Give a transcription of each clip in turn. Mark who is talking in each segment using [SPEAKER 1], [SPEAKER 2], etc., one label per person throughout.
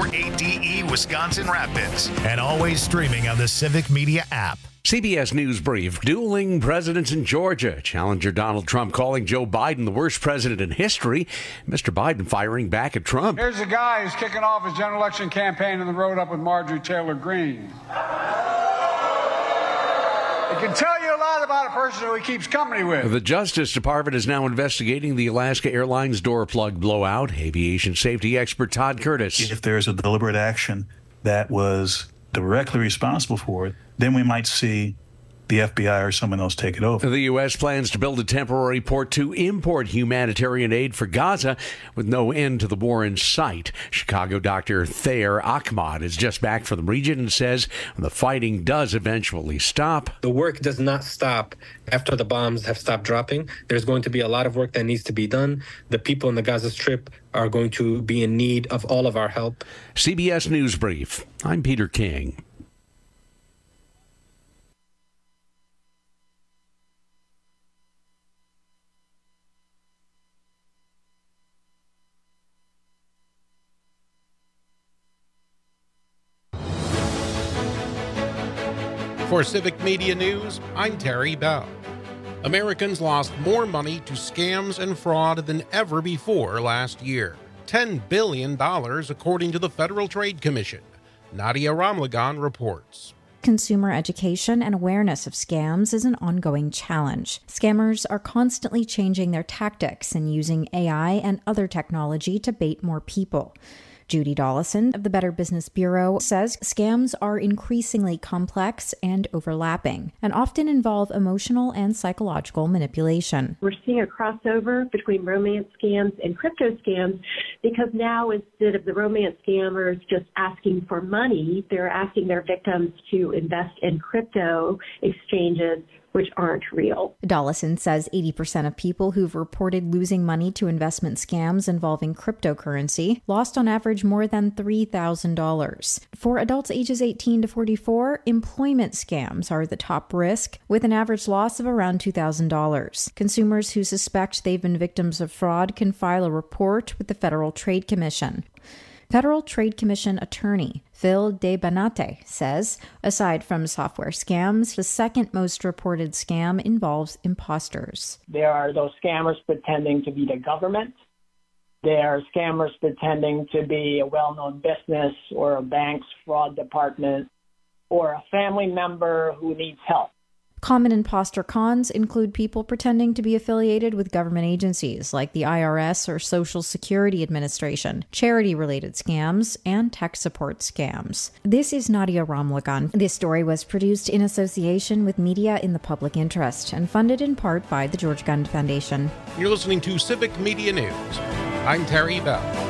[SPEAKER 1] WADE Wisconsin Rapids. And always streaming on the Civic Media app.
[SPEAKER 2] CBS News Brief. Dueling presidents in Georgia. Challenger Donald Trump calling Joe Biden the worst president in history. Mr. Biden firing back at Trump.
[SPEAKER 3] Here's a guy who's kicking off his general election campaign on the road up with Marjorie Taylor Greene. It can tell you a lot about a person who he keeps company with.
[SPEAKER 2] The Justice Department is now investigating the Alaska Airlines door plug blowout. Aviation safety expert Todd Curtis.
[SPEAKER 4] If there's a deliberate action that was directly responsible for it, then we might see the FBI or someone else take it over.
[SPEAKER 2] The U.S. plans to build a temporary port to import humanitarian aid for Gaza with no end to the war in sight. Chicago Dr. Thayer Ahmad is just back from the region and says the fighting does eventually stop.
[SPEAKER 5] The work does not stop after the bombs have stopped dropping. There's going to be a lot of work that needs to be done. The people in the Gaza Strip are going to be in need of all of our help.
[SPEAKER 2] CBS News Brief. I'm Peter King.
[SPEAKER 6] For Civic Media News, I'm Terry Bell. Americans lost more money to scams and fraud than ever before last year. $10 billion, according to the Federal Trade Commission. Nadia Ramlagan reports.
[SPEAKER 7] Consumer education and awareness of scams is an ongoing challenge. Scammers are constantly changing their tactics and using AI and other technology to bait more people. Judy Dollison of the Better Business Bureau says scams are increasingly complex and overlapping, and often involve emotional and psychological manipulation.
[SPEAKER 8] We're seeing a crossover between romance scams and crypto scams because now instead of the romance scammers just asking for money, they're asking their victims to invest in crypto exchanges which aren't real.
[SPEAKER 7] Dollison says 80% of people who've reported losing money to investment scams involving cryptocurrency lost on average more than $3,000. For adults ages 18 to 44, employment scams are the top risk, with an average loss of around $2,000. Consumers who suspect they've been victims of fraud can file a report with the Federal Trade Commission. Federal Trade Commission attorney Phil DeBanate says, aside from software scams, the second most reported scam involves imposters.
[SPEAKER 9] There are those scammers pretending to be the government. There are scammers pretending to be a well-known business or a bank's fraud department or a family member who needs help.
[SPEAKER 7] Common imposter cons include people pretending to be affiliated with government agencies like the IRS or Social Security Administration, charity-related scams, and tech support scams. This is Nadia Ramlagan. This story was produced in association with Media in the Public Interest and funded in part by the George Gund Foundation.
[SPEAKER 6] You're listening to Civic Media News. I'm Terry Bell.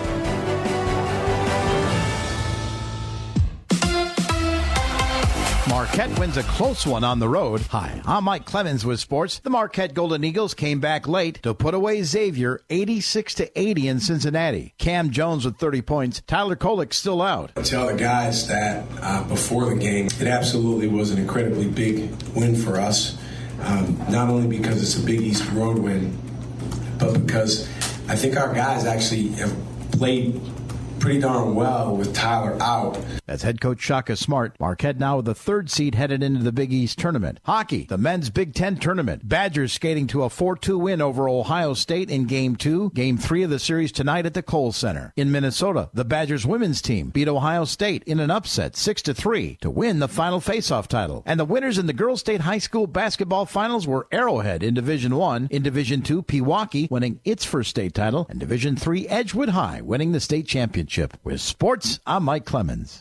[SPEAKER 10] Marquette wins a close one on the road. Hi, I'm Mike Clemens with sports. The Marquette Golden Eagles came back late to put away Xavier 86-80 in Cincinnati. Cam Jones with 30 points. Tyler Kolek still out.
[SPEAKER 11] I tell the guys that before the game, it absolutely was an incredibly big win for us. Not only because it's a Big East road win, but because I think our guys actually have played pretty darn well with Tyler out.
[SPEAKER 10] That's head coach Shaka Smart. Marquette now with the third seed headed into the Big East tournament. Hockey, the men's Big Ten tournament. Badgers skating to a 4-2 win over Ohio State in Game 2. Game 3 of the series tonight at the Kohl Center. In Minnesota, the Badgers women's team beat Ohio State in an upset 6-3 to win the final faceoff title. And the winners in the Girls State High School basketball finals were Arrowhead in Division 1. In Division 2, Pewaukee winning its first state title. And Division 3, Edgewood High winning the state championship. With sports, I'm Mike Clemens.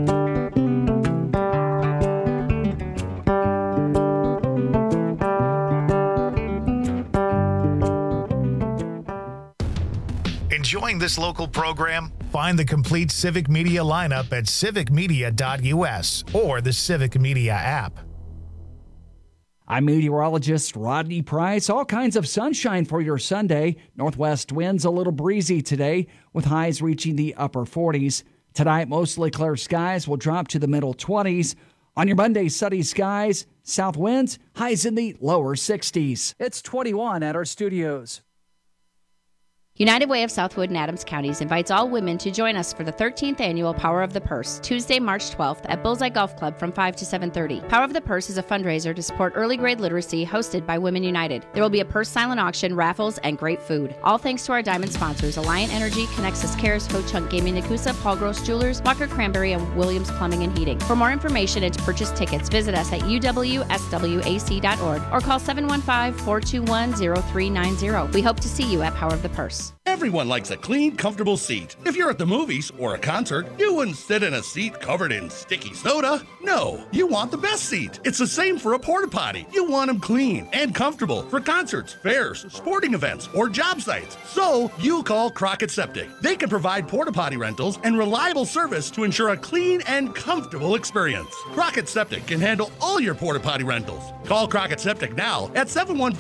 [SPEAKER 1] Enjoying this local program? Find the complete Civic Media lineup at civicmedia.us or the Civic Media app.
[SPEAKER 12] I'm meteorologist Rodney Price. All kinds of sunshine for your Sunday. Northwest winds a little breezy today with highs reaching the upper 40s. Tonight, mostly clear skies will drop to the middle 20s. On your Monday, sunny skies, south winds, highs in the lower 60s.
[SPEAKER 13] It's 21 at our studios. United Way of Southwood and Adams Counties invites all women to join us for the 13th annual Power of the Purse, Tuesday, March 12th at Bullseye Golf Club from 5 to 7:30. Power of the Purse is a fundraiser to support early grade literacy hosted by Women United. There will be a purse silent auction, raffles, and great food. All thanks to our diamond sponsors, Alliant Energy, Connexus Cares, Ho Chunk Gaming Nakusa, Paul Gross Jewelers, Walker Cranberry, and Williams Plumbing and Heating. For more information and to purchase tickets, visit us at uwswac.org or call 715-421-0390. We hope to see you at Power of the Purse.
[SPEAKER 14] Everyone likes a clean, comfortable seat. If you're at the movies or a concert, you wouldn't sit in a seat covered in sticky soda. No, you want the best seat. It's the same for a porta potty. You want them clean and comfortable for concerts, fairs, sporting events, or job sites. So you call Crockett Septic. They can provide porta potty rentals and reliable service to ensure a clean and comfortable experience. Crockett Septic can handle all your porta potty rentals. Call Crockett Septic now at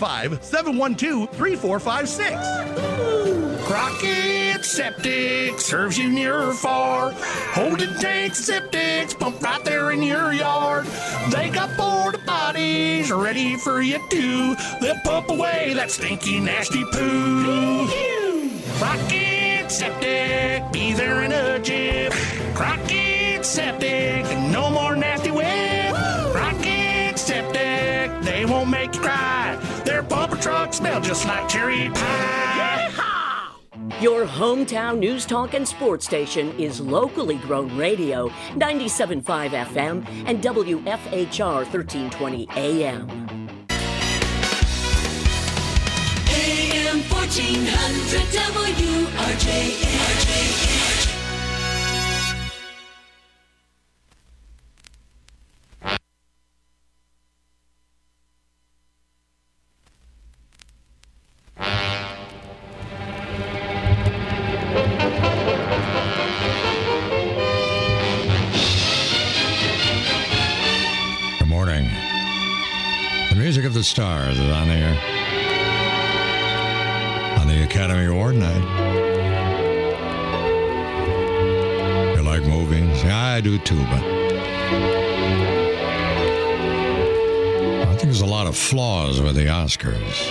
[SPEAKER 14] 715-712-3456.
[SPEAKER 15] Crockett Septic serves you near or far. Holding tanks, septics, pump right there in your yard. They got porta potties ready for you too. They'll pump away that stinky, nasty poo. Crockett Septic, be there in a jiff. Crockett Septic, no more nasty whip. Crockett Septic, they won't make you cry. Their pumper trucks smell just like cherry pie.
[SPEAKER 16] Your hometown news, talk, and sports station is locally grown radio, 97.5 FM and WFHR 1320 AM.
[SPEAKER 17] AM 1400 WRJN.
[SPEAKER 18] Music of the Stars is on the air on the Academy Award night. You like movies? Yeah, I do too, but I think there's a lot of flaws with the Oscars.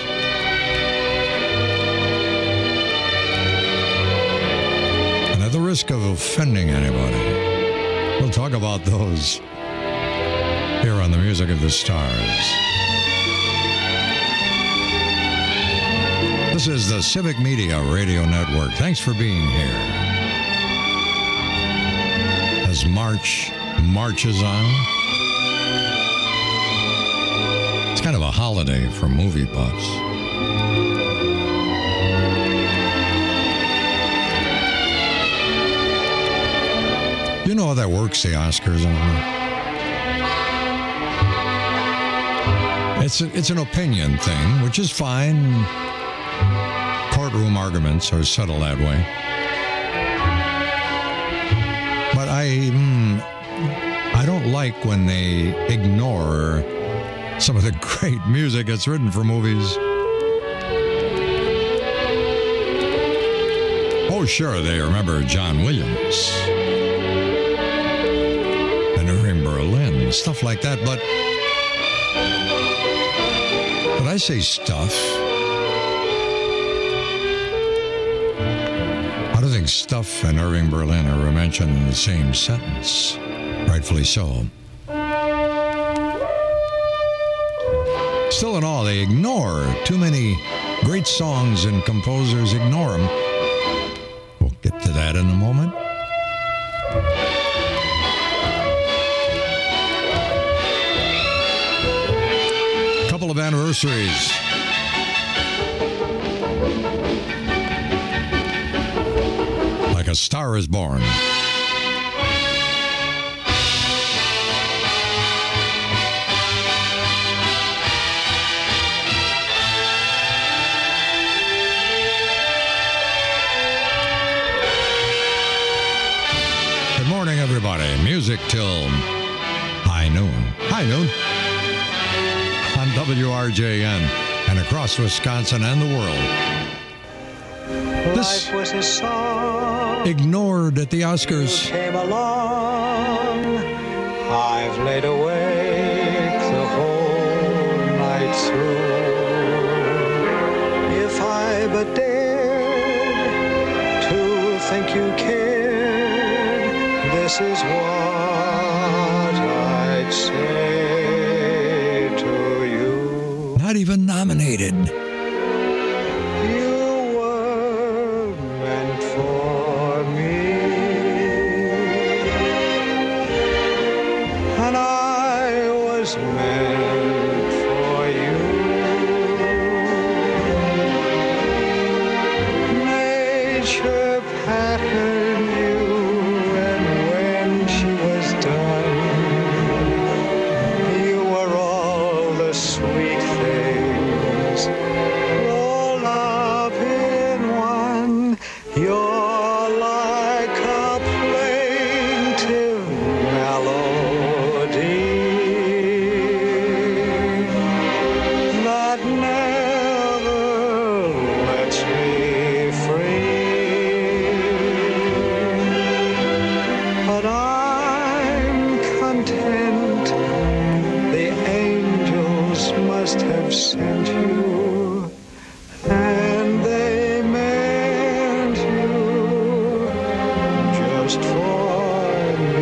[SPEAKER 18] And at the risk of offending anybody, we'll talk about those here on the Music of the Stars. This is the Civic Media Radio Network. Thanks for being here. As March marches on, it's kind of a holiday for movie buffs. You know how that works, the Oscars, It's an opinion thing, which is fine. Courtroom arguments are settled that way. But I don't like when they ignore some of the great music that's written for movies. Oh, sure, they remember John Williams and Irving Berlin, stuff like that, but I say stuff. I don't think stuff and Irving Berlin are mentioned in the same sentence. Rightfully so. Still in all, they ignore too many great songs and composers, ignore them. We'll get to that in a moment. Couple of anniversaries. Like a Star is Born. Good morning, everybody. Music till high noon. High noon. On WRJN and across Wisconsin and the world. This was a song ignored at the Oscars.
[SPEAKER 19] Came along. I've laid awake the whole night through. If I but dared think you cared, this is what I'd say to you.
[SPEAKER 18] Not even nominated.
[SPEAKER 19] You were meant for me, and I was meant for you. Nature patterned you, and when she was done, you were all the sweet things rolled up in one. You're like a plaintive melody that never lets me free. But I'm content. The angels must have sent you, and they meant you just for me.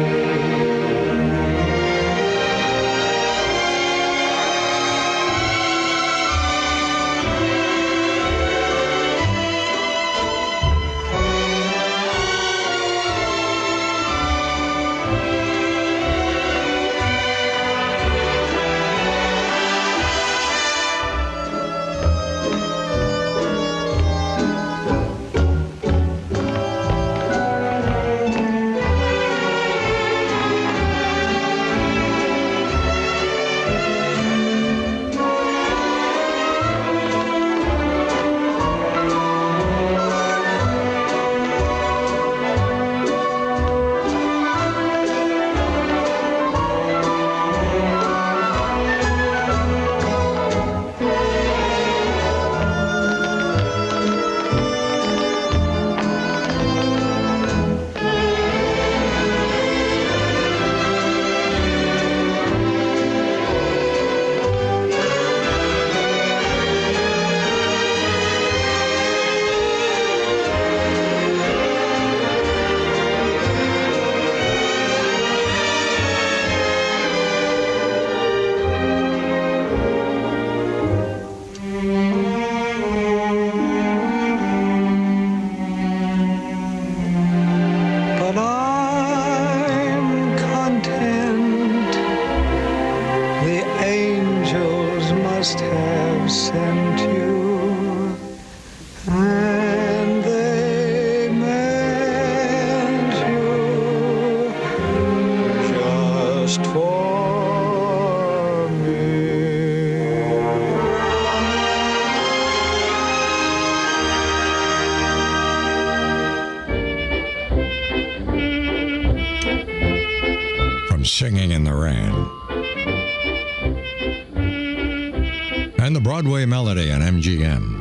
[SPEAKER 19] But I'm content. The angels must have sent you, and they meant you just for me.
[SPEAKER 18] From Singing in the Rain. And the Broadway Melody on MGM.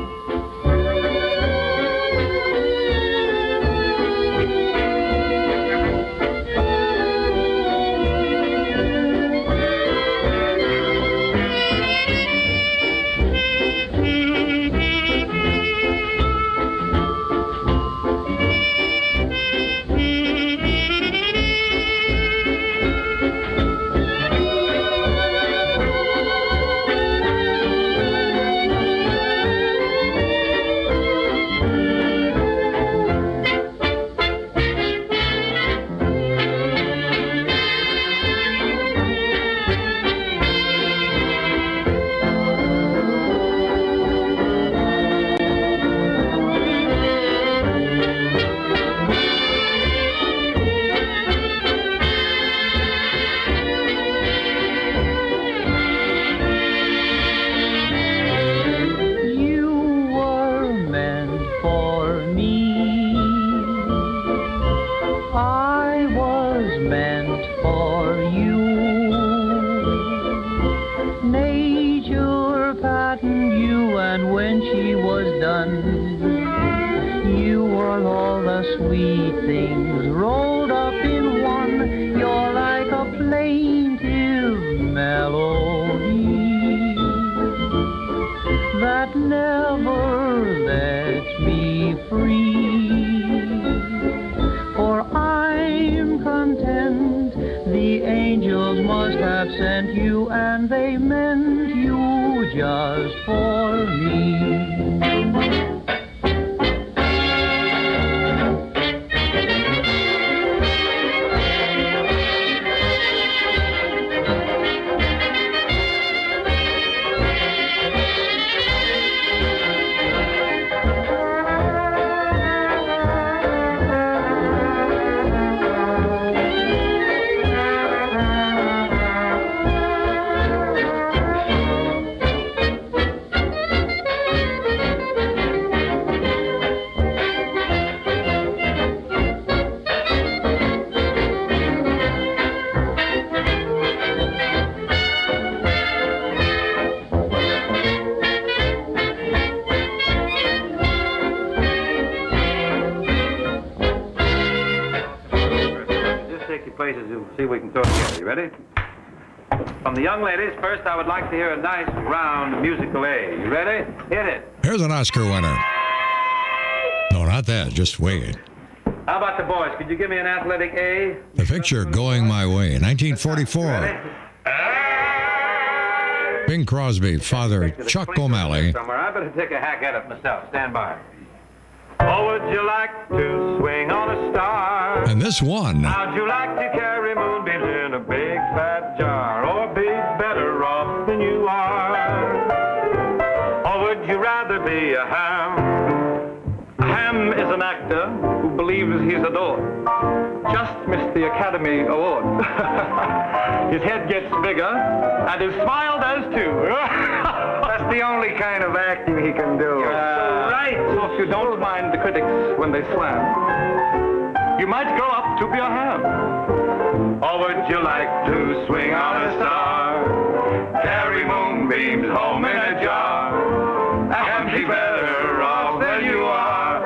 [SPEAKER 20] sweet things rolled up in one. You're like a plaintive melody that never lets me free. must have sent you, and they meant you just for me.
[SPEAKER 21] See if we can throw it together. You ready? From the young ladies, first I would like to hear a nice, round musical A. You ready? Hit it.
[SPEAKER 18] Here's an Oscar winner. No, not that. Just wait.
[SPEAKER 21] How about the boys? Could you give me an athletic A?
[SPEAKER 18] The picture, Going My Way, 1944. Bing Crosby, Father Chuck O'Malley.
[SPEAKER 21] Somewhere. I better take a hack at it myself. Stand by. Oh, would you like to swing on a star?
[SPEAKER 18] And this one.
[SPEAKER 21] How'd you like to carry moonbeams in a big fat jar, or be better off than you are? Or would you rather be a ham? A ham is an actor who believes he's adored. Just missed the Academy Award. His head gets bigger, and his smile does too. That's the only kind of acting he can do. You're so right. So if you don't mind the critics when they slam, you might grow up to be a ham. Or would you like to swing on a star, carry moonbeams home in a jar, and be better off than you are?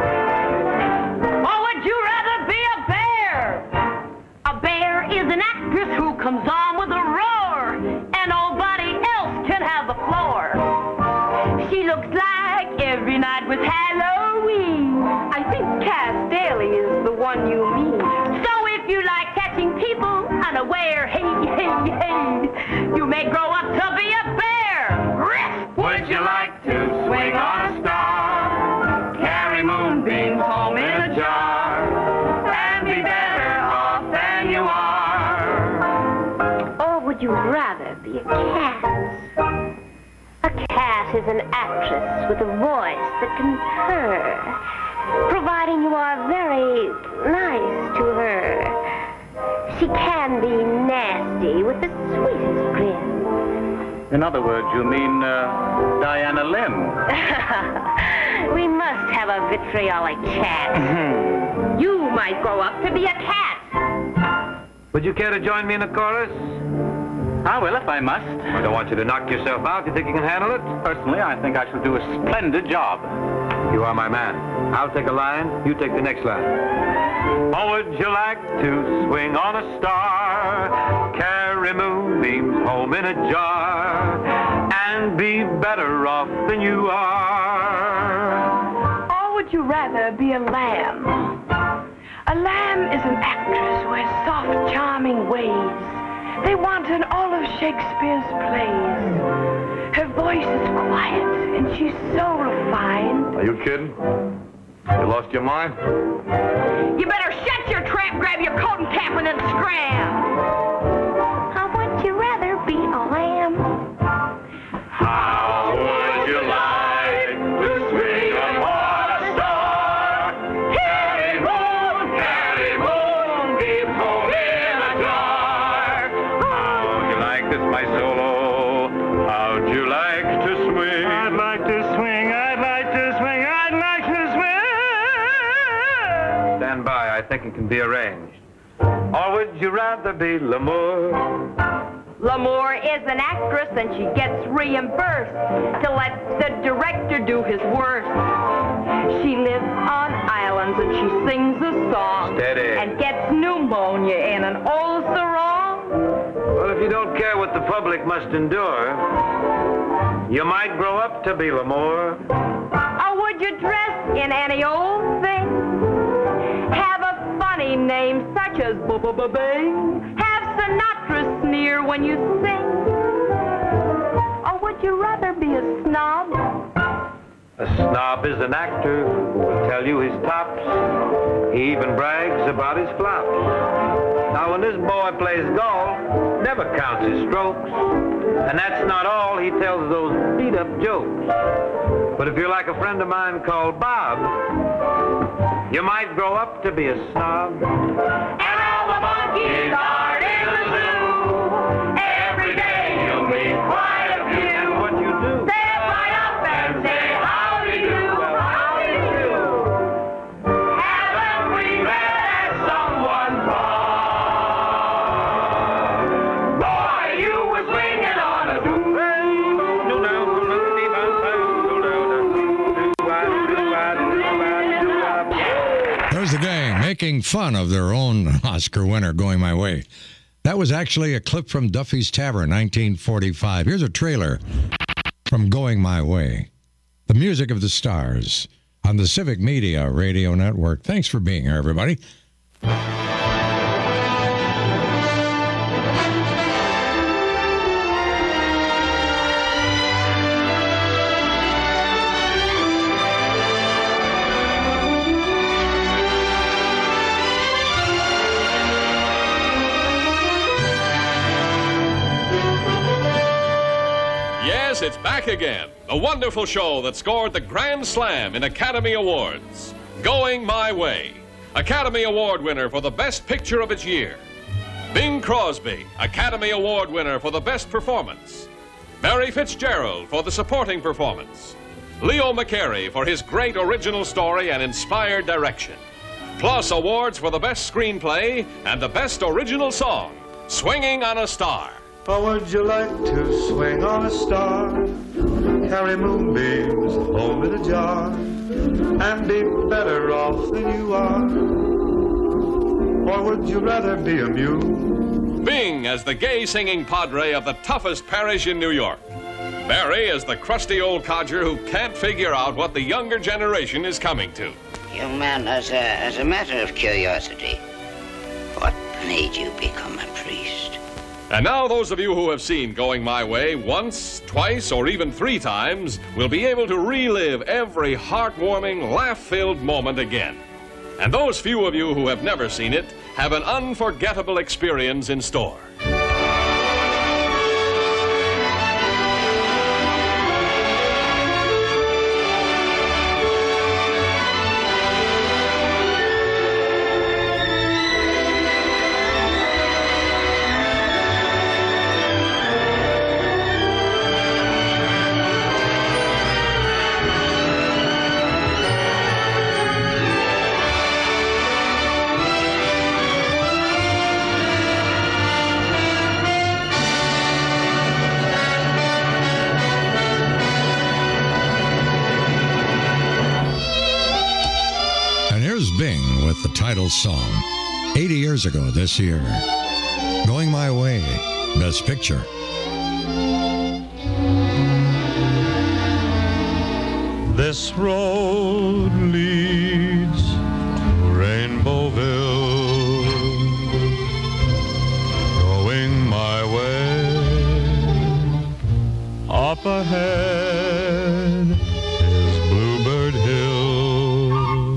[SPEAKER 22] Or would you rather be a bear? A bear is an actress who comes on with a roar, and nobody else can have the floor. She looks like every night was Halloween. I think Cass Daly is the one you mean. So if you like catching people unaware, hey, hey, hey, you may grow up to be a bear.
[SPEAKER 21] Would you like to swing on a star, carry moonbeams home in a jar, and be better off than you are?
[SPEAKER 22] Or would you rather be a cat? A cat is an actress with a voice that can purr, providing you are very nice to her. She can be nasty with the sweetest grin.
[SPEAKER 21] In other words, you mean Diana Lim?
[SPEAKER 22] We must have a vitriolic chat. You might grow up to be a cat.
[SPEAKER 21] Would you care to join me in a chorus?
[SPEAKER 23] I will if I must.
[SPEAKER 21] I don't want you to knock yourself out. You think you can handle it?
[SPEAKER 23] Personally, I think I shall do a splendid job.
[SPEAKER 21] You are my man. I'll take a line, you take the next line. Or would you like to swing on a star, carry moonbeams home in a jar, and be better off than you are?
[SPEAKER 22] Or would you rather be a lamb? A lamb is an actress who has soft, charming ways. They want in all of Shakespeare's plays. Her voice is quiet, and she's so refined.
[SPEAKER 21] Are you kidding? You lost your mind?
[SPEAKER 22] You better shut your trap, grab your coat and cap, and then scram. How would you rather be a lamb?
[SPEAKER 21] How would you like to swing on a star? Carry moonbeams home in a jar. How would you like this, my solo? How'd you like to swing? I'd like to swing, I'd like to swing, I'd like to swing. Stand by, I think it can be arranged. Or would you rather be L'amour?
[SPEAKER 22] L'amour is an actress, and she gets reimbursed to let the director do his worst. She lives on islands, and she sings a song.
[SPEAKER 21] Steady.
[SPEAKER 22] And gets pneumonia in an old sarong.
[SPEAKER 21] Well, if you don't care what the public must endure, you might grow up to be L'amour.
[SPEAKER 22] Or would you dress in any old thing? Have a funny name such as Bing. Have Sinatra sneer when you sing? Or would you rather be a snob?
[SPEAKER 21] A snob is an actor who will tell you his tops. He even brags about his flops. Now, when this boy plays golf, never counts his strokes. And that's not all, he tells those beat-up jokes. But if you're like a friend of mine called Bob, you might grow up to be a snob.
[SPEAKER 22] And all the monkeys are in the zoo. Every day you'll meet quite a few.
[SPEAKER 21] And what you do?
[SPEAKER 22] Step right up and say, how do you do? How do you do? Haven't we met at someone's bar? Boy, you were swinging on a
[SPEAKER 18] There's the gang making fun of their own Oscar winner, Going My Way. That was actually a clip from Duffy's Tavern, 1945. Here's a trailer from Going My Way. The music of the stars on the Civic Media Radio Network. Thanks for being here, everybody.
[SPEAKER 3] Yes, it's back again. The wonderful show that scored the Grand Slam in Academy Awards. Going My Way. Academy Award winner for the best picture of its year. Bing Crosby, Academy Award winner for the best performance. Mary Fitzgerald for the supporting performance. Leo McCarey for his great original story and inspired direction. Plus awards for the best screenplay and the best original song, Swinging on a Star.
[SPEAKER 19] Or would you like to swing on a star, carry moonbeams home in a jar, and be better off than you are? Or would you rather be a mule?
[SPEAKER 3] Bing as the gay singing padre of the toughest parish in New York. Barry as the crusty old codger who can't figure out what the younger generation is coming to.
[SPEAKER 4] Young man, as a matter of curiosity, what made you become a priest?
[SPEAKER 3] And now those of you who have seen Going My Way once, twice, or even 3 times will be able to relive every heartwarming, laugh-filled moment again. And those few of you who have never seen it have an unforgettable experience in store.
[SPEAKER 18] Bing with the title song. 80 years ago this year. Going My Way, Best Picture.
[SPEAKER 19] This road leads to Rainbowville, going my way. Up ahead is Bluebird Hill,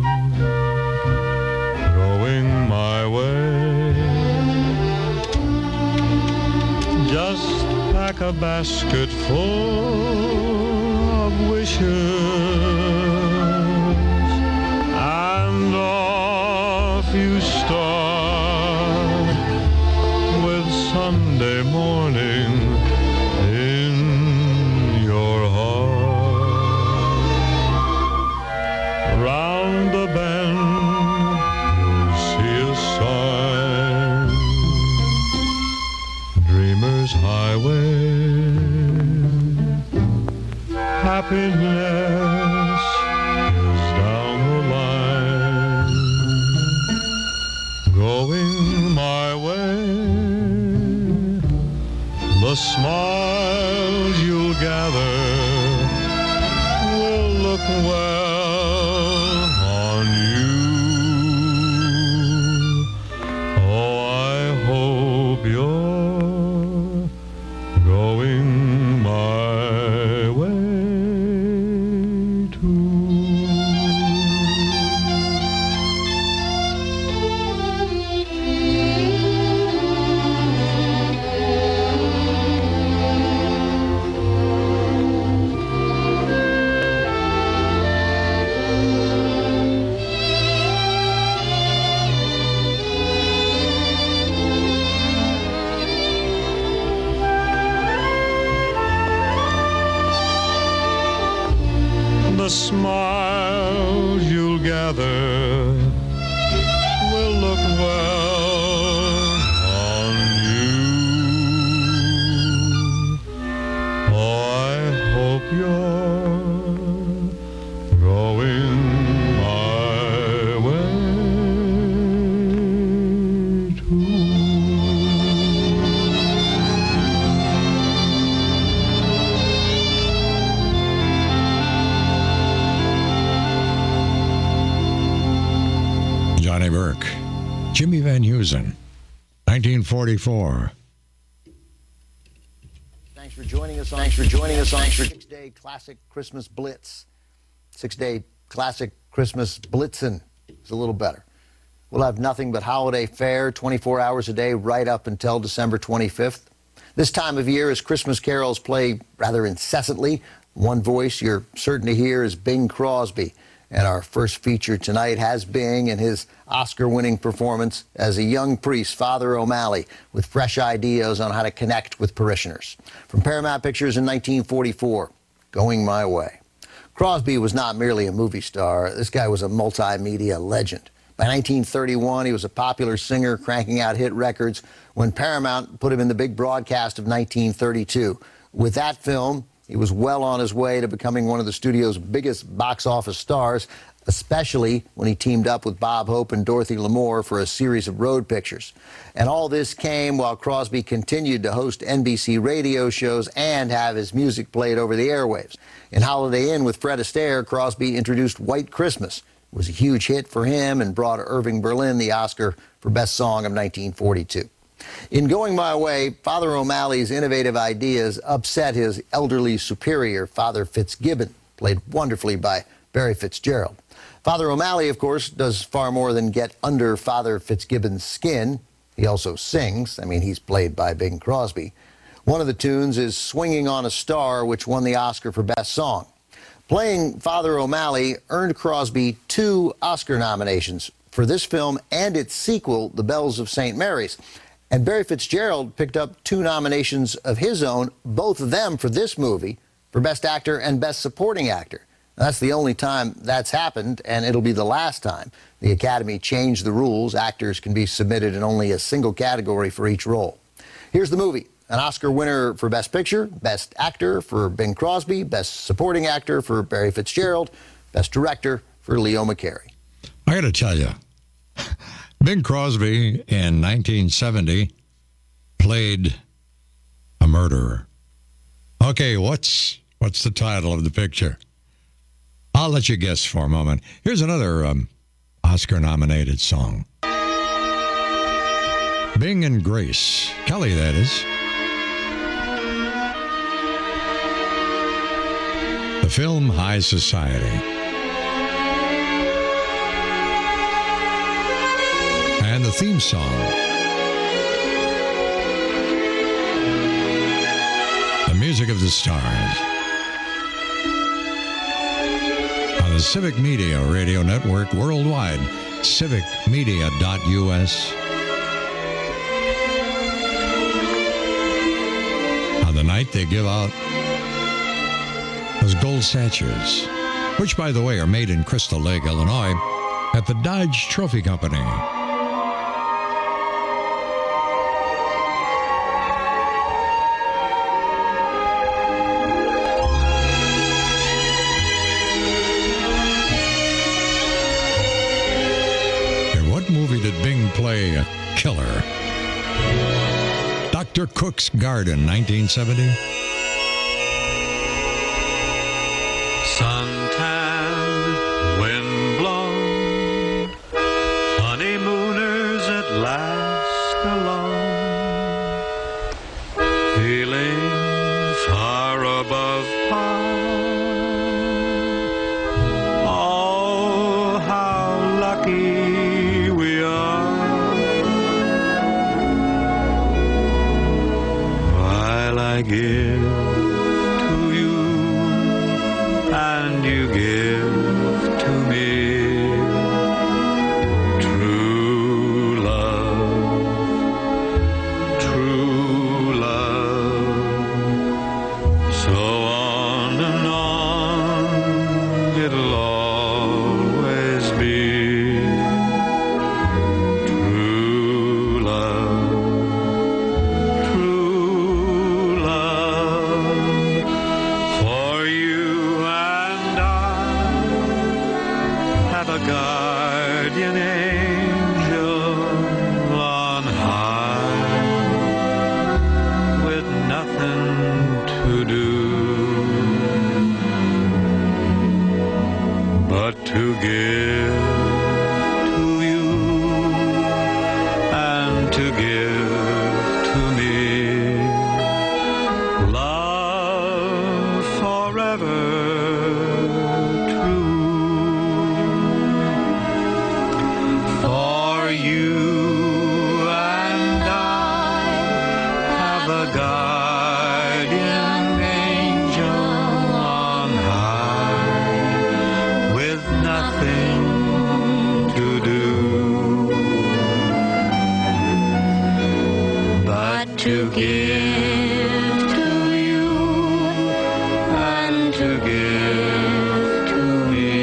[SPEAKER 19] going my way. Just pack a basket full of wishes, and off you start with Sunday morning in your heart. Round the bend you'll see a sign, Dreamer's Highway. Happiness is down the line, going my way. The smiles you'll gather will look well on you. Oh, I hope you're smiles you'll gather will look well on you. Oh, I hope you're going my way too.
[SPEAKER 18] Johnny Burke, Jimmy Van Heusen, 1944.
[SPEAKER 2] Thanks for joining us on 6-Day Classic Christmas Blitz. 6-Day Classic Christmas Blitzen is a little better. We'll have nothing but holiday fare 24 hours a day right up until December 25th. This time of year, as Christmas carols play rather incessantly, one voice you're certain to hear is Bing Crosby. And our first feature tonight has Bing and his Oscar-winning performance as a young priest, Father O'Malley, with fresh ideas on how to connect with parishioners. From Paramount Pictures in 1944, Going My Way. Crosby was not merely a movie star. This guy was a multimedia legend. By 1931, he was a popular singer cranking out hit records when Paramount put him in the big broadcast of 1932. With that film, he was well on his way to becoming one of the studio's biggest box office stars, especially when he teamed up with Bob Hope and Dorothy Lamour for a series of road pictures. And all this came while Crosby continued to host NBC radio shows and have his music played over the airwaves. In Holiday Inn with Fred Astaire, Crosby introduced White Christmas. It was a huge hit for him and brought Irving Berlin the Oscar for Best Song of 1942. In Going My Way, Father O'Malley's innovative ideas upset his elderly superior, Father Fitzgibbon, played wonderfully by Barry Fitzgerald. Father O'Malley, of course, does far more than get under Father Fitzgibbon's skin. He also sings. I mean, he's played by Bing Crosby. One of the tunes is Swinging on a Star, which won the Oscar for Best Song. Playing Father O'Malley earned Crosby 2 Oscar nominations for this film and its sequel, The Bells of St. Mary's. And Barry Fitzgerald picked up 2 nominations of his own, both of them for this movie, for Best Actor and Best Supporting Actor. Now, that's the only time that's happened, and it'll be the last time. The Academy changed the rules. Actors can be submitted in only a single category for each role. Here's the movie. An Oscar winner for Best Picture, Best Actor for Bing Crosby, Best Supporting Actor for Barry Fitzgerald, Best Director for Leo McCarey.
[SPEAKER 18] I got to tell you, Bing Crosby in 1970 played a murderer. Okay, what's the title of the picture? I'll let you guess for a moment. Here's another Oscar-nominated song. Bing and Grace Kelly, that is. The film High Society. And the theme song. The Music of the Stars. On the Civic Media Radio Network worldwide, civicmedia.us. On the night they give out those gold statues, which, by the way, are made in Crystal Lake, Illinois, at the Dodge Trophy Company. In what movie did Bing play a killer? Dr. Cook's Garden, 1970.
[SPEAKER 19] Suntan, wind-blown, honeymooners at last alone, feeling far above par. Oh, how lucky we are, while I give and you give to me true love, true love. So on and on it give to me. Love forever true. For you and I have a guardian angel on high, with nothing to do but to give to you and to give to me.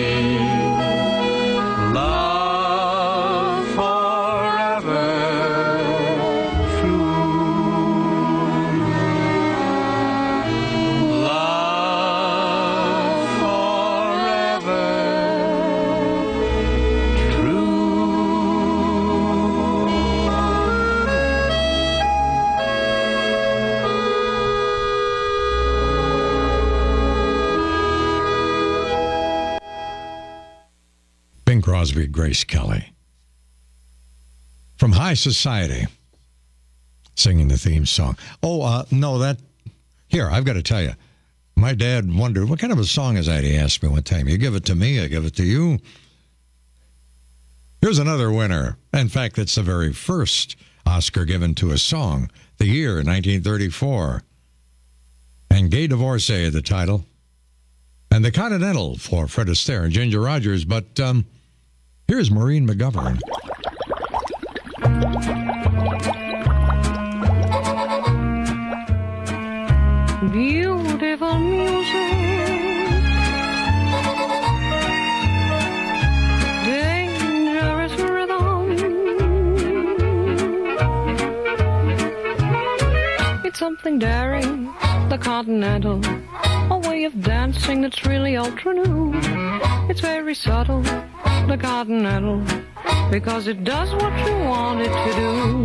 [SPEAKER 19] Love forever true. Love forever
[SPEAKER 18] Bing Crosby, Grace Kelly. From High Society, singing the theme song. Here, I've got to tell you. My dad wondered, what kind of a song is that? He asked me one time. You give it to me, I give it to you. Here's another winner. In fact, it's the very first Oscar given to a song. The year, 1934. And Gay Divorcee, the title. And the Continental for Fred Astaire and Ginger Rogers. But here's Maureen McGovern.
[SPEAKER 5] Beautiful music, dangerous rhythm. It's something daring, the Continental, a way of dancing that's really ultra new. It's very subtle, the Continental, because it does what you want it to do.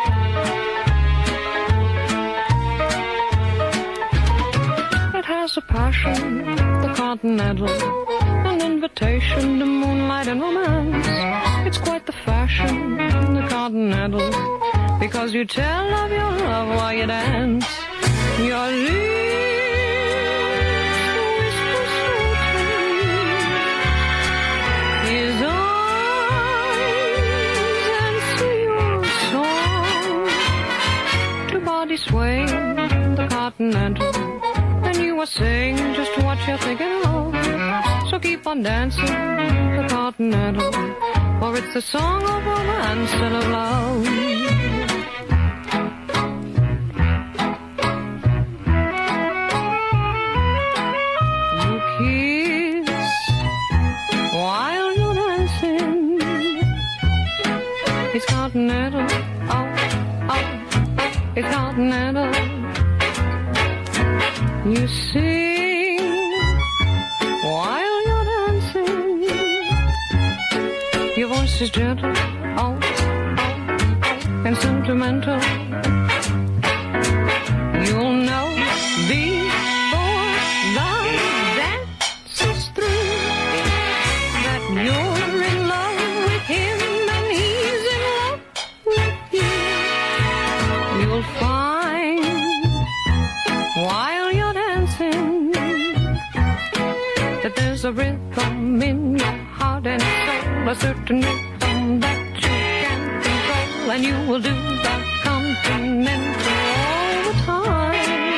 [SPEAKER 5] Has a passion, the Continental, an invitation to moonlight and romance. It's quite the fashion, the Continental, because you tell of your love while you dance. Your lips whisper sweetly, his eyes answer your song. To body sway, the Continental, you are saying just what you're thinking of. So keep on dancing the Continental, for it's the song of romance and of love. You kiss while you're dancing. It's Continental, oh, it's Continental. You sing while you're dancing. Your voice is gentle, oh, and sentimental. You'll know before the dance is through that you're in love with him and he's in love with you. You'll find while you're dancing that there's a rhythm in your heart and soul, a certain rhythm that you can't control, and you will do the Continental all the time.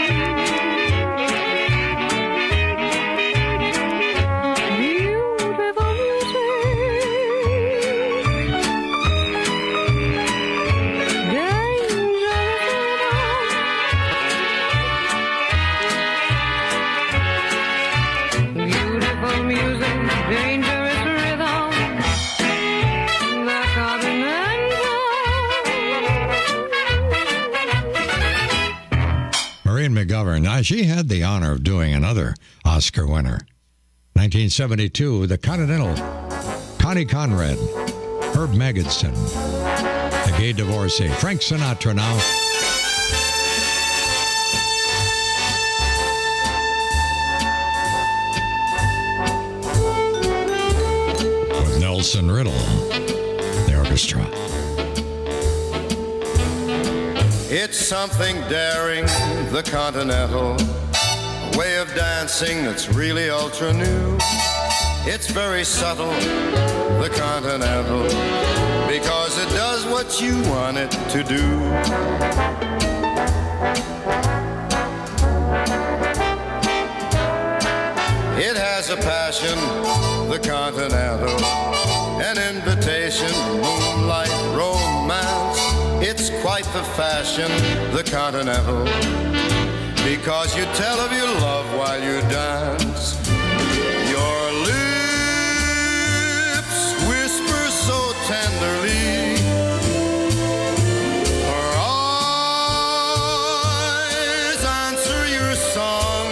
[SPEAKER 5] Beautiful music, dangerous rhythm, the Continental.
[SPEAKER 18] Maureen McGovern. Now, she had the honor of doing another Oscar winner. 1972, the Continental. Connie Conrad, Herb Magidson, The Gay Divorcee. Frank Sinatra now. Nelson Riddle, the orchestra.
[SPEAKER 7] It's something daring, the Continental, a way of dancing that's really ultra new. It's very subtle, the Continental, because it does what you want it to do. It has a passion, the Continental, an invitation, moonlight romance. It's quite the fashion, the Continental, because you tell of your love while you dance. Your lips whisper so tenderly, her eyes answer your song.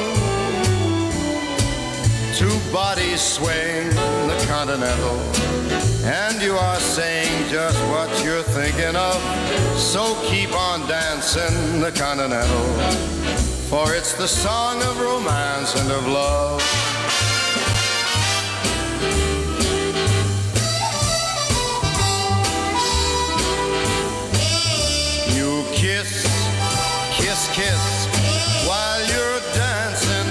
[SPEAKER 7] Two bodies swaying, the Continental, and you are saying just what you're thinking of. So keep on dancing, the Continental, for it's the song of romance and of love. You kiss, kiss, kiss while you're dancing.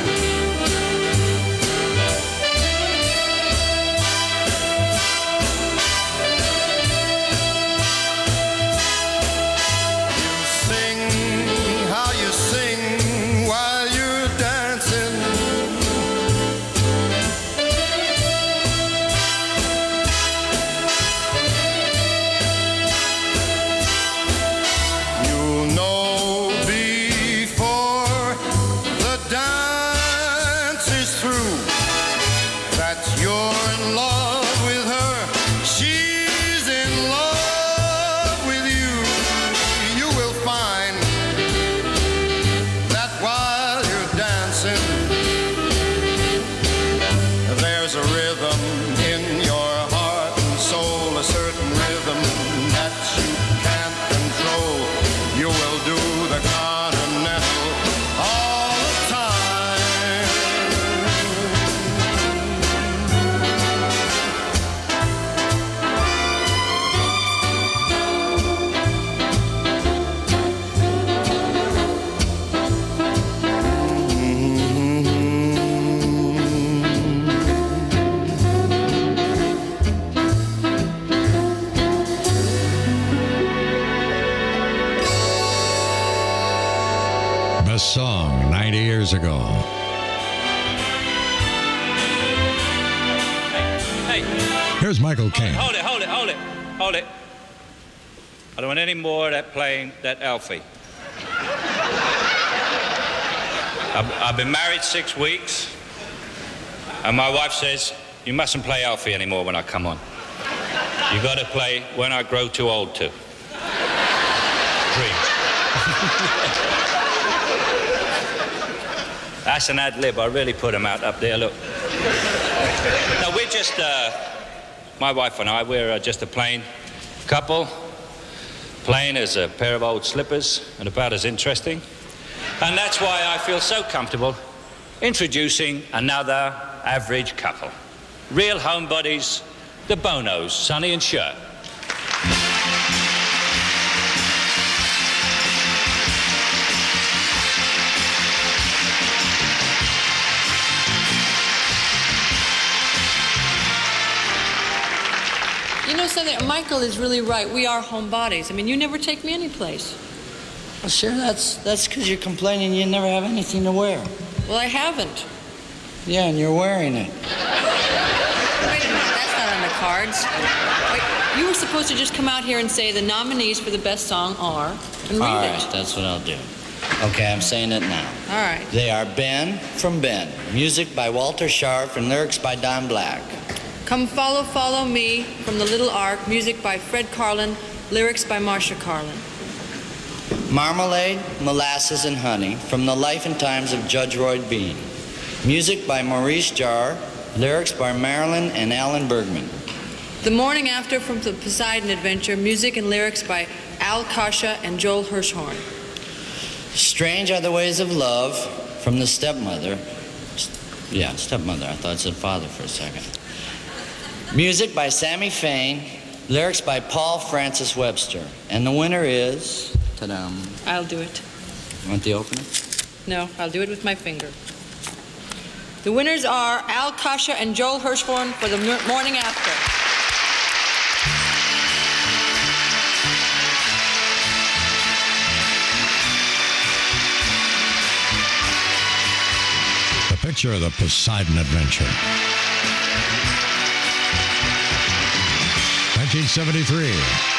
[SPEAKER 18] Song 90 years ago.
[SPEAKER 8] Hey.
[SPEAKER 18] Here's Michael Caine.
[SPEAKER 8] Hold it. I don't want any more of that playing that Alfie. I've been married 6 weeks, and my wife says, you mustn't play Alfie anymore when I come on. You got to play When I Grow Too Old To. Dreams. That's an ad lib. I really put them out up there. Look. No, we're just, my wife and I, we're just a plain couple. Plain as a pair of old slippers and about as interesting. And that's why I feel so comfortable introducing another average couple. Real homebodies, the Bonos, Sonny and Cher.
[SPEAKER 9] You know something? Michael is really right. We are homebodies. I mean, you never take me anyplace.
[SPEAKER 24] Well, sure, that's because you're complaining you never have anything to wear.
[SPEAKER 9] Well, I haven't.
[SPEAKER 24] Yeah, and you're wearing it.
[SPEAKER 9] Wait a minute, that's not on the cards. Wait, you were supposed to just come out here and say the nominees for the best song are, and read
[SPEAKER 24] All
[SPEAKER 9] it.
[SPEAKER 24] right, that's what I'll do. Okay, I'm saying it now.
[SPEAKER 9] All right.
[SPEAKER 24] They are Ben from Ben, music by Walter Scharf and lyrics by Don Black.
[SPEAKER 9] Come Follow, Follow Me from The Little Ark, music by Fred Carlin, lyrics by Marcia Carlin.
[SPEAKER 24] Marmalade, Molasses, and Honey from The Life and Times of Judge Roy Bean, music by Maurice Jarre, lyrics by Marilyn and Alan Bergman.
[SPEAKER 9] The Morning After from The Poseidon Adventure, music and lyrics by Al Kasha and Joel Hirschhorn.
[SPEAKER 24] Strange Are the Ways of Love from The Stepmother. Yeah, Stepmother. I thought it said father for a second. Music by Sammy Fain, lyrics by Paul Francis Webster. And the winner is... Ta-da.
[SPEAKER 9] I'll do it.
[SPEAKER 24] You want the opener?
[SPEAKER 9] No, I'll do it with my finger. The winners are Al Kasha and Joel Hirschhorn for the morning after.
[SPEAKER 18] The picture of the Poseidon Adventure. 1973.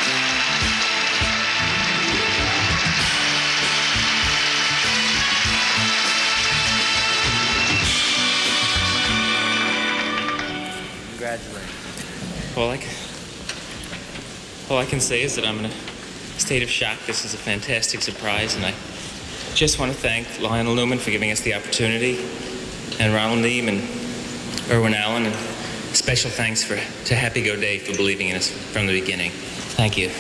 [SPEAKER 1] All I can say is that I'm in a state of shock. This is a fantastic surprise, and I just want to thank Lionel Newman for giving us the opportunity, and Ronald Neame and Irwin Allen, and special thanks to Happy Go Day for believing in us from the beginning. Thank you.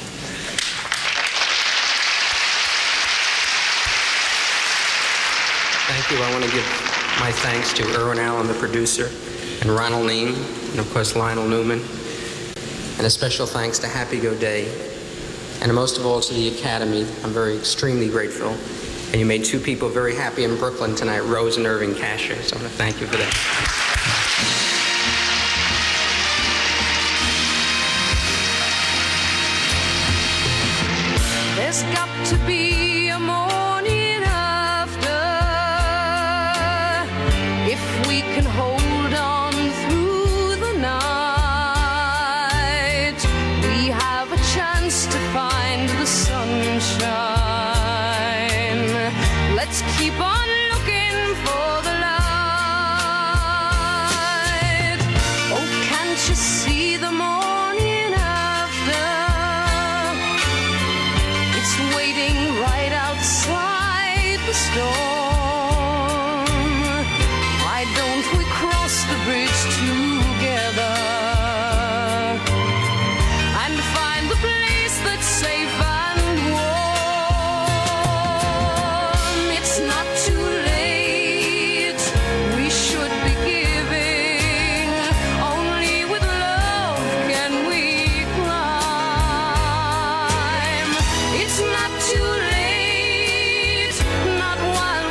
[SPEAKER 6] Thank you. I want to give my thanks to Irwin Allen, the producer, and Ronald Neame, and of course Lionel Newman. And a special thanks to Happy Go Day, and most of all to the Academy. I'm very extremely grateful. And you made two people very happy in Brooklyn tonight, Rose and Irving Kasher. So I want to thank you for that.
[SPEAKER 5] There's got to be a morning after if we can hold on through the night. We have a chance to find the sunshine. Let's keep on looking for the light. Oh, can't you see the morning after? It's waiting right outside the storm. Why don't we cross the bridge together and find the place that's safe and warm? It's not too late. We should be giving. Only with love can we climb. It's not too late, not while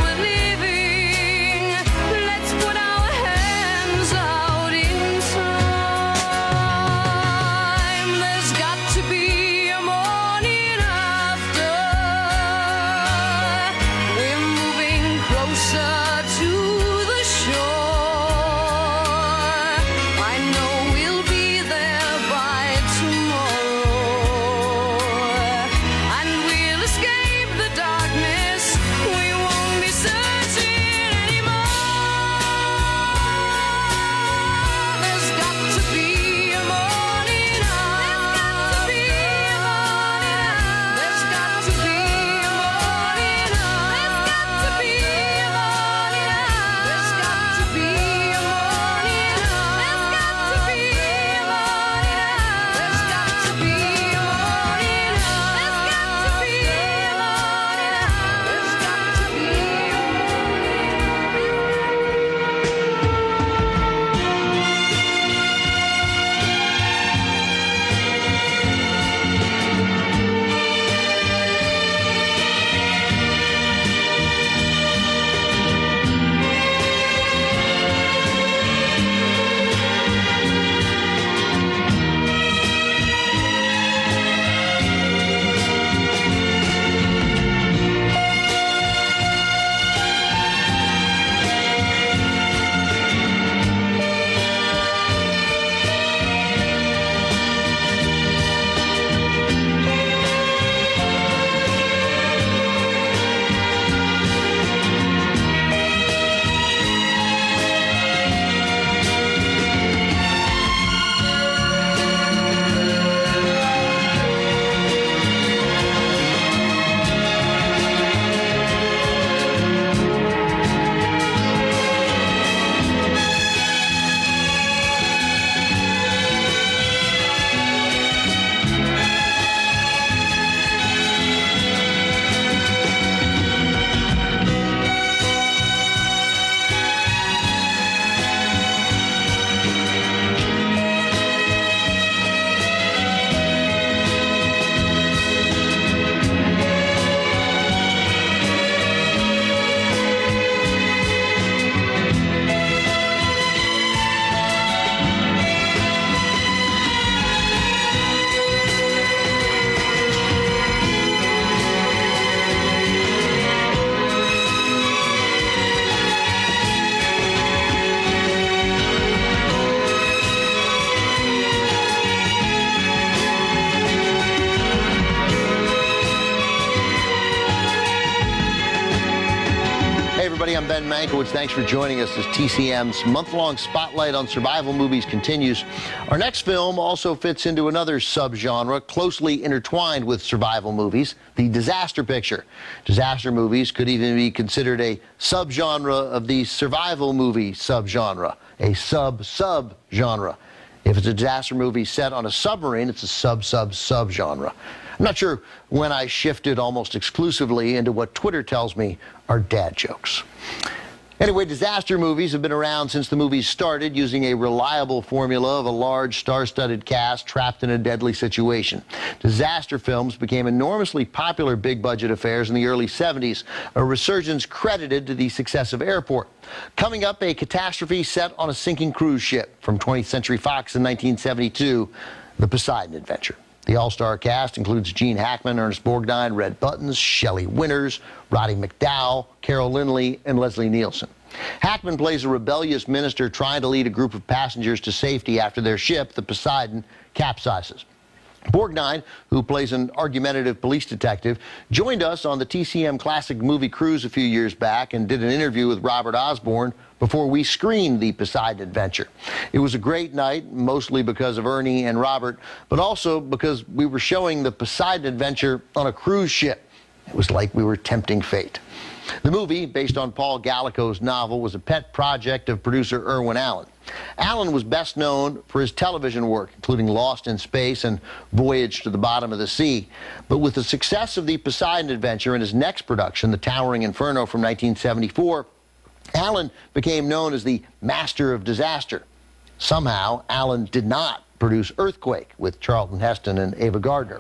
[SPEAKER 2] everybody. I'm Ben Mankiewicz. Thanks for joining us as TCM's month-long spotlight on survival movies continues. Our next film also fits into another subgenre closely intertwined with survival movies, the disaster picture. Disaster movies could even be considered a subgenre of the survival movie subgenre, a sub-subgenre. If it's a disaster movie set on a submarine, it's a sub-sub-subgenre. I'm not sure when I shifted almost exclusively into what Twitter tells me are dad jokes. Anyway, disaster movies have been around since the movies started, using a reliable formula of a large, star-studded cast trapped in a deadly situation. Disaster films became enormously popular big-budget affairs in the early 70s, a resurgence credited to the success of Airport. Coming up, a catastrophe set on a sinking cruise ship from 20th Century Fox in 1972, The Poseidon Adventure. The all-star cast includes Gene Hackman, Ernest Borgnine, Red Buttons, Shelley Winters, Roddy McDowall, Carol Lindley, and Leslie Nielsen. Hackman plays a rebellious minister trying to lead a group of passengers to safety after their ship, the Poseidon, capsizes. Borgnine, who plays an argumentative police detective, joined us on the TCM Classic Movie Cruise a few years back and did an interview with Robert Osborne before we screened The Poseidon Adventure. It was a great night, mostly because of Ernie and Robert, but also because we were showing The Poseidon Adventure on a cruise ship. It was like we were tempting fate. The movie, based on Paul Gallico's novel, was a pet project of producer Irwin Allen. Allen was best known for his television work, including Lost in Space and Voyage to the Bottom of the Sea. But with the success of The Poseidon Adventure and his next production, The Towering Inferno from 1974, Allen became known as the master of disaster. Somehow, Allen did not produce Earthquake with Charlton Heston and Ava Gardner.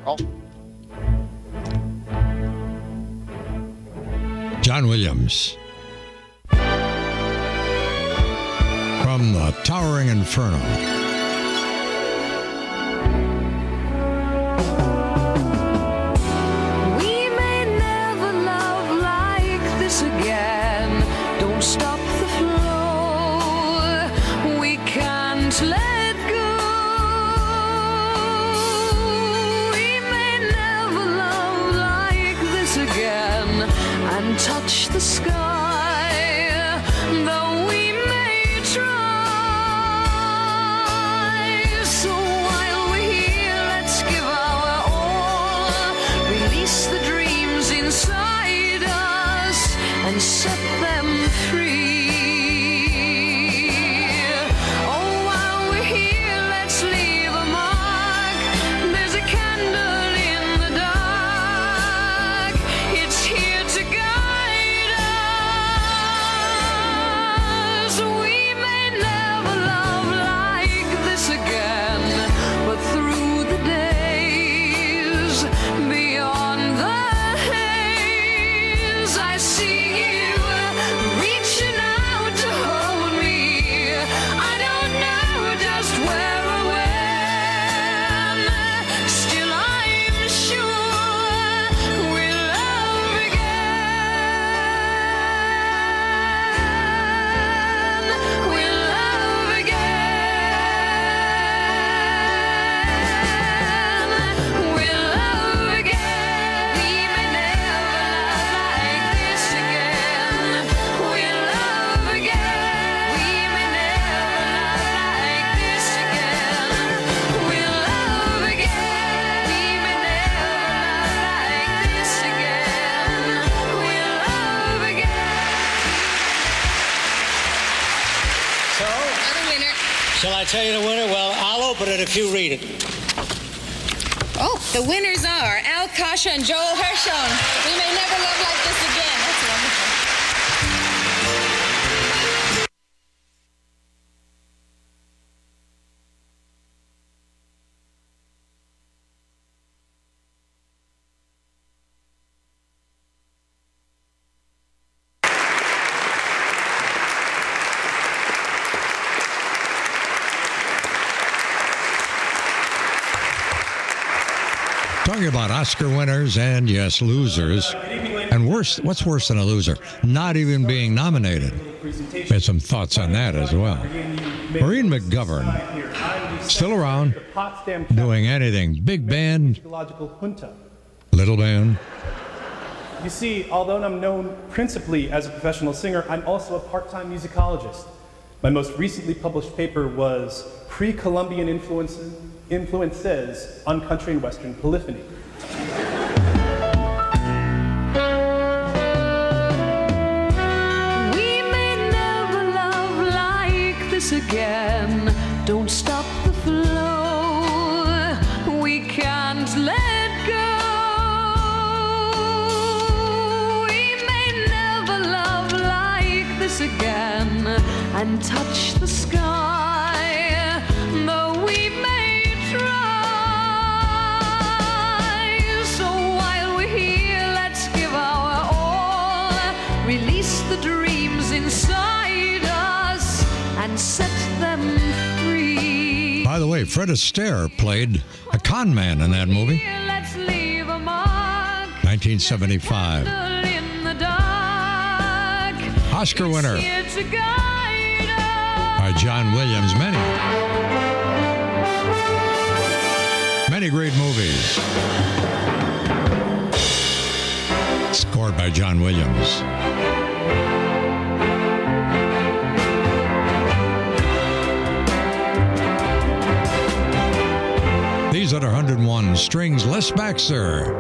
[SPEAKER 18] John Williams. From The Towering Inferno.
[SPEAKER 5] We may never love like this again. Don't stop the flow. We can't let go. We may never love like this again and touch the sky, though we may try. So while we're here, let's give our all, release the dreams inside us and set them free. Oh, while we're here, let's leave a mark. There's a candle in the dark. It's here to guide us. We may never love like this again, but through the days, beyond the haze, I see you reaching out to hold me. I don't know just where or when, still I'm sure we'll love again. We'll love again. We'll love again. We may never love like this again. We'll love again. We may never love like this again. We'll love again. We may never love like this again. We'll love again.
[SPEAKER 10] So, shall I tell you the winner? Well, I'll open it if you read it.
[SPEAKER 11] Oh, the winners are Al Kasha and Joel Hershon. We may never love like this again. That's wonderful.
[SPEAKER 18] Talking about Oscar winners and, yes, losers. And worse, what's worse than a loser? Not even being nominated. We had some thoughts on that as well. Maureen McGovern, still around, doing anything. Big band, little band.
[SPEAKER 12] You see, although I'm known principally as a professional singer, I'm also a part-time musicologist. My most recently published paper was Pre-Columbian Influences on Country and Western Polyphony.
[SPEAKER 5] We may never love like this again. Don't stop the flow. We can't let go. We may never love like this again and touch the sky, though we may try. So while we're here, let's give our all, release the dreams inside us and set them free.
[SPEAKER 18] By the way, Fred Astaire played a con man in that movie.
[SPEAKER 5] Let's leave a mark
[SPEAKER 18] 1975.
[SPEAKER 5] in the dark.
[SPEAKER 18] Oscar winner
[SPEAKER 5] Here to guide us.
[SPEAKER 18] by John Williams. Many great movies. Scored by John Williams. These are 101 Strings, Les Baxter.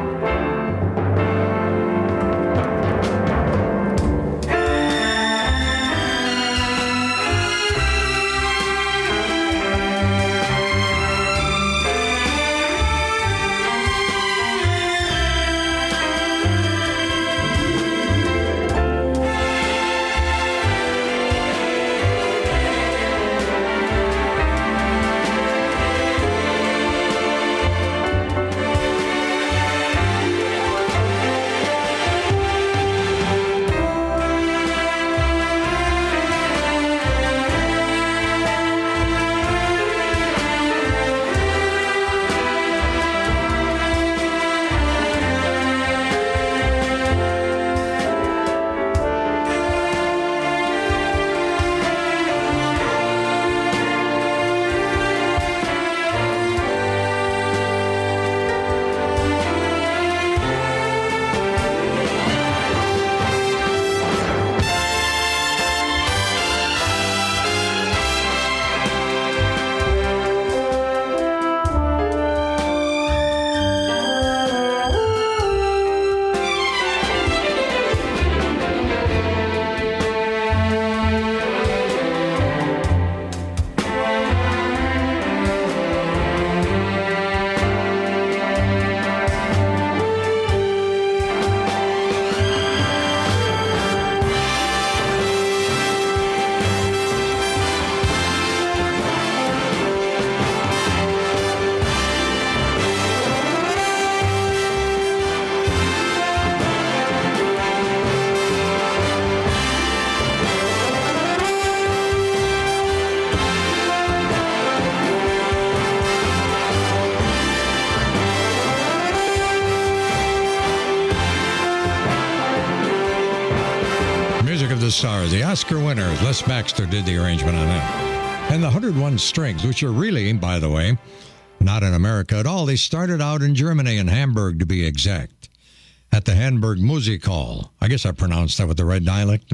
[SPEAKER 18] The Stars, the Oscar winners. Les Baxter did the arrangement on that. And the 101 Strings, which are really, by the way, not in America at all. They started out in Germany, in Hamburg to be exact, at the Hamburg Musikhall. I guess I pronounced that with the right dialect.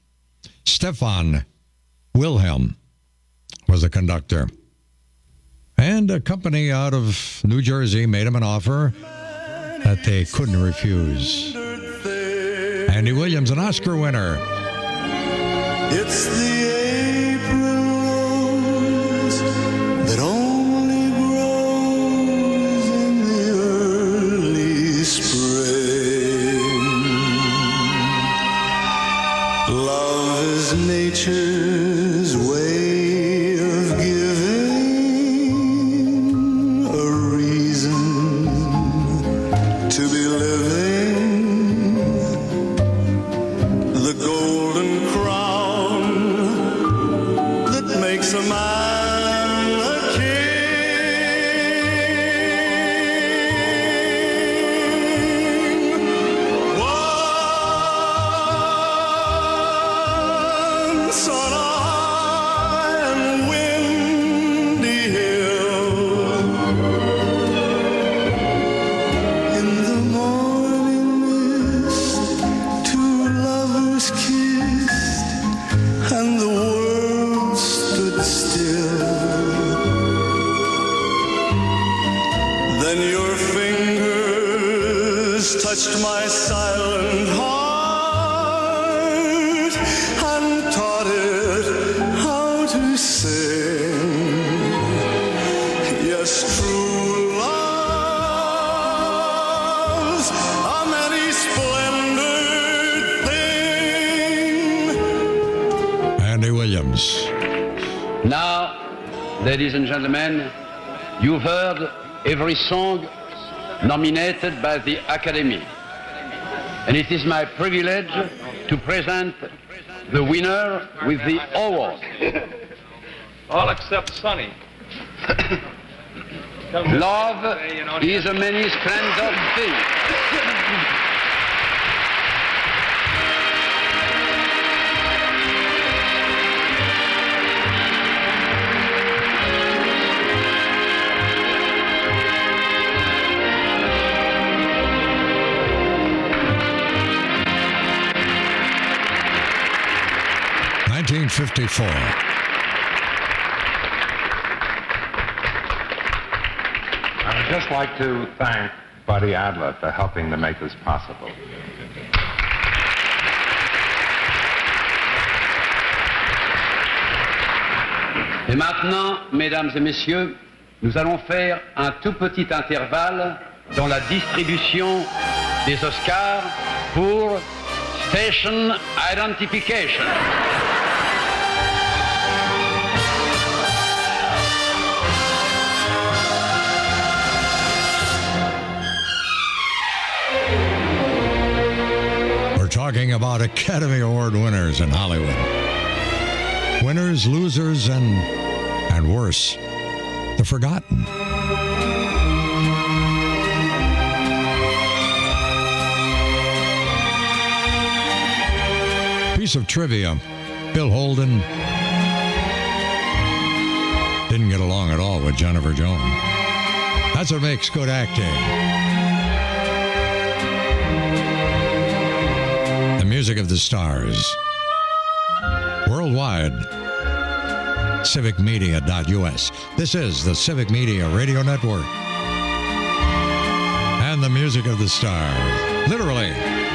[SPEAKER 18] Stefan Wilhelm was the conductor. And a company out of New Jersey made him an offer that they couldn't refuse. Andy Williams, an Oscar winner.
[SPEAKER 7] It's the April rose that only grows in the early spring. Love is nature's way of giving a reason to be living. The golden crown makes a man a king. Once on a
[SPEAKER 13] ladies and gentlemen, you've heard every song nominated by the Academy. And it is my privilege to present the winner with the award.
[SPEAKER 21] All except Sonny.
[SPEAKER 13] Love is a many splendid thing.
[SPEAKER 18] (1954).
[SPEAKER 14] I would just like to thank Buddy Adler for helping to make this possible.
[SPEAKER 13] Et maintenant, mesdames et messieurs, nous allons faire un tout petit intervalle dans la distribution des Oscars pour Station Identification.
[SPEAKER 18] Talking about Academy Award winners in Hollywood. Winners, losers, and worse, the forgotten. Piece of trivia. Bill Holden didn't get along at all with Jennifer Jones. That's what makes good acting. Music of the Stars. Worldwide. CivicMedia.us. This is the Civic Media Radio Network. And the music of the stars. Literally.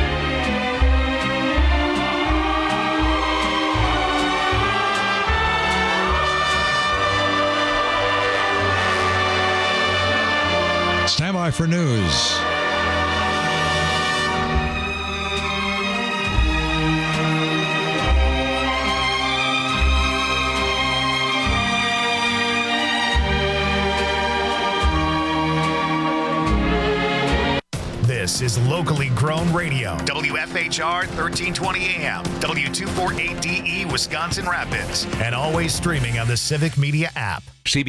[SPEAKER 18] Stand by for news.
[SPEAKER 15] This is locally grown radio. WFHR 1320 AM, W248DE, Wisconsin Rapids, and always streaming on the Civic Media app.